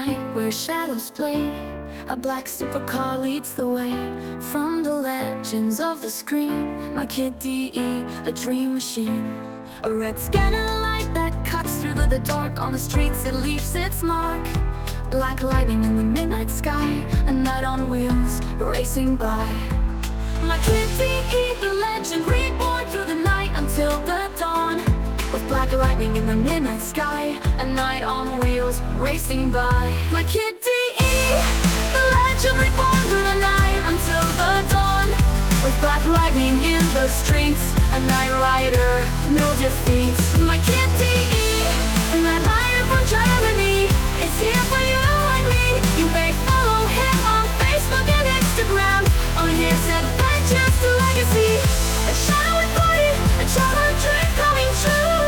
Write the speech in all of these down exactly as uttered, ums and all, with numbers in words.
night where shadows play, a black supercar leads the way. From the legends of the screen, my Kid D E, a dream machine. A red scanner light that cuts through the dark. On the streets it leaves its mark. Black lightning in the midnight sky, a night on wheels racing by. My Kid D E, the legend reborn through the night until the dawn. With black lightning in the midnight sky, a night on wheels racing by. My Kid D E, the legend reborn through the night until the dawn. With black lightning in the streets, a night rider, no defeats. My Kid D E, the night rider from Germany, is here for you and me. You may follow him on Facebook and Instagram, on his adventures to legacy. A shadow and party, a childhood dream coming true.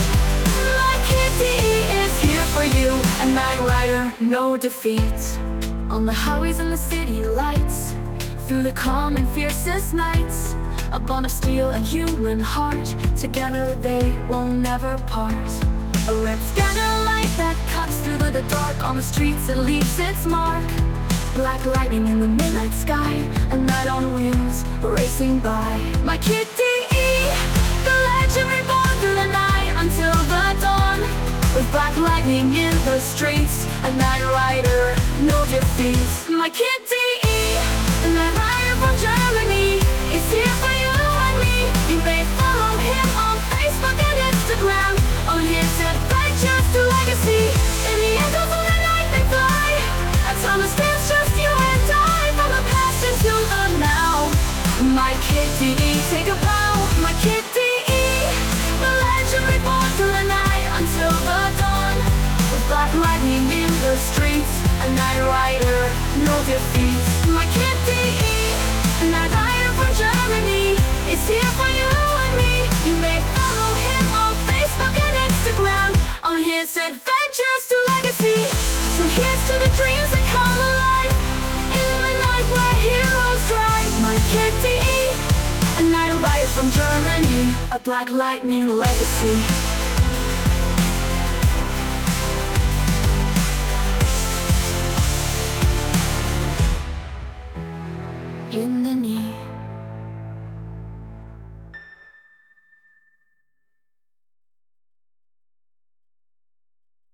My Kid D E is here for you, a night rider, no defeats. On the highways and the city lights, through the calm and fiercest nights, a bond of steel and human heart, together they will never part. A red scanner light that cuts through the dark. On the streets it leaves its mark. Black lightning in the midnight sky, a night on wheels racing by. My Kid D E, the legend reborn through the night until the dawn. With black lightning in the streets, a night rider, no defeats. My Kid D E, the night rider from Germany, is here for you and me. You may follow him on Facebook and Instagram, on his adventures to legacy. In the echoes of the night they fly, a time that stands just you and I, from the past into the now. My Kid D E, take a bow. My Kid D E, the legend reborn through the night until the dawn. With black lightning in the streets, a night rider, no defeats. My Kid D E, a night rider from Germany, is here for you and me. You may follow him on Facebook and Instagram, on his adventures to legacy. So here's to the dreams that come alive, in the night where heroes drive. My Kid D E, a night rider from Germany, a black lightning legacy. In the near